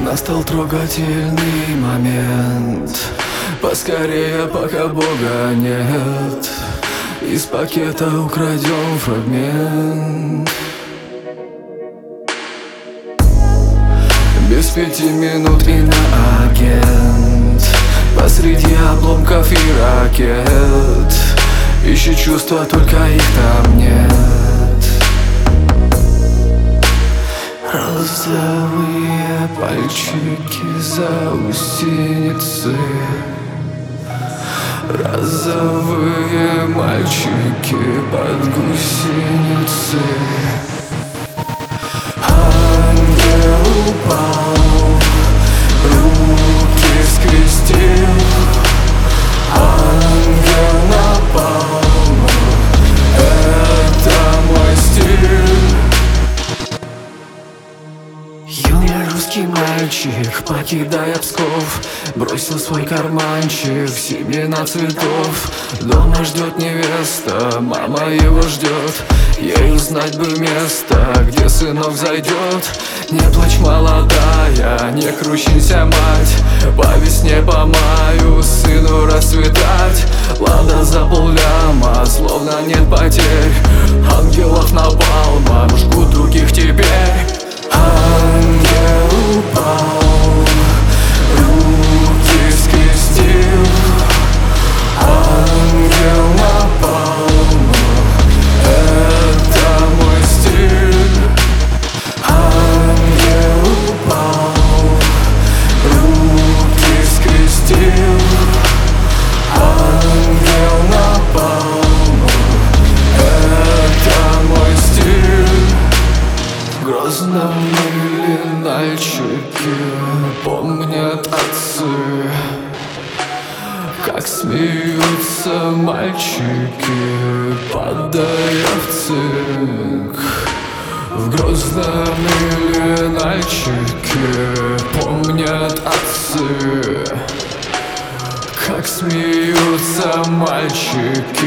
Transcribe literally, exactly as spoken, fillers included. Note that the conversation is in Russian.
Настал трогательный момент. Поскорее, пока Бога нет. Из пакета украдем фрагмент. Без пяти минут иноагент посреди обломков и ракет. Ищет чувства, только их там нет. Розовые пальчики заусеницы. Розовые мальчики под гусеницы. Ангел упал, руки скрестил. Ангел напал, это мой стиль. Юный русский мальчик, покидая Псков, бросил свой карманчик, семена цветов. Дома ждет невеста, мама его ждет. Ей узнать бы место, где сынок зайдет. Не плачь, молодая, не кручинься, мать. По весне, по маю сыну расцветать. Лада за полляма, словно нет потерь. Ангелов напалмом жгут других теперь. Ангел упал, руки скрестил. Ангел напал, это мой стиль. Ангел упал, руки скрестил. Ангел напал, это мой стиль. В грозном мальчики помнят отцы, как смеются мальчики, падая в цинк. В грозном мальчики помнят отцы, как смеются мальчики,